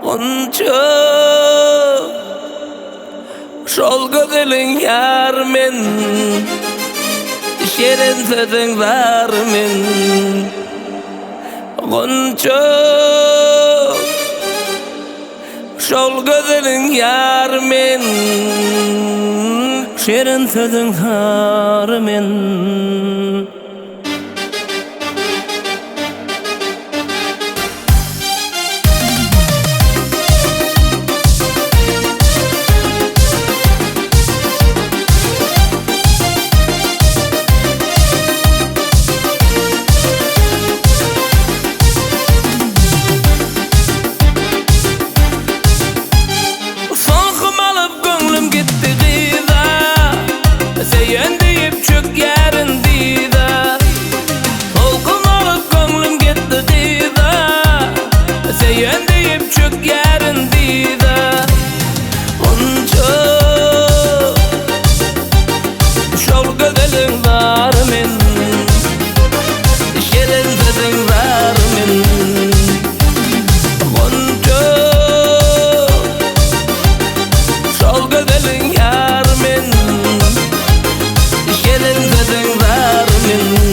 Onca şol gözelin yar men, şerin sözün var men. Onca şol gözelin yar men, şerin sözün var men. Seyen deyip çök yarın dida, solgun alıp gönlüm gitti dida. Seyen deyip çök yarın dida. Onca şol gözelin var men, şerin sözün var men. Onca şol gözelin yar men, şerin sözün var men.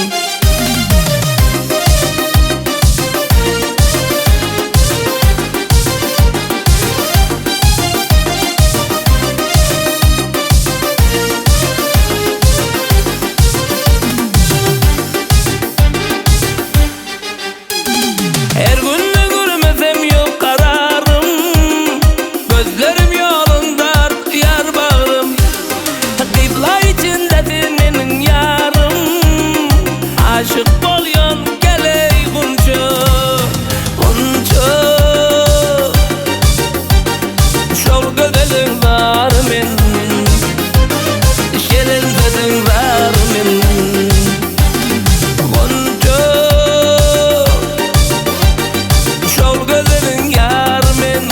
Her günü görmesem yok kararım, gözlerim yolunda yar bağrım. Kıbla içinde senin yarım, aşık bolyon geley gunca. Onca şol gözelin var men, şerin sözün var men. Onca şol gözelin yar men,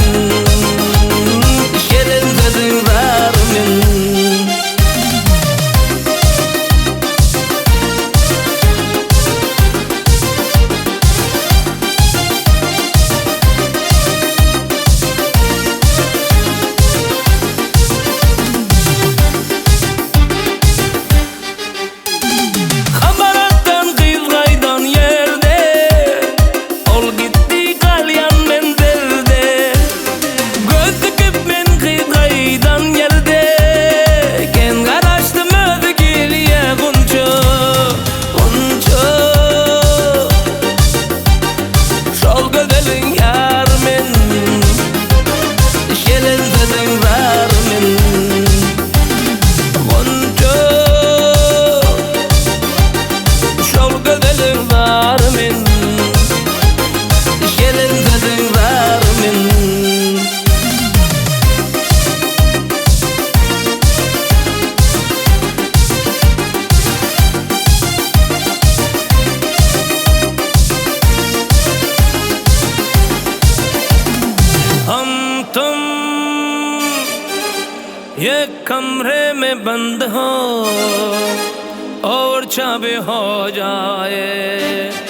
şerin sözün var men. Kabarattan kıyılgaydan yerde, ol gitti kalyan men derde. Göz dikip men kıyılgaydan yerde, ken karaştım özü geliye gunca. Onca şol gözelin yar men, şerin sözün var men. Onca şol gözelin var men, şerin sözün var men. हम तुम एक कमरे में बंद हो और चाबी हो जाए,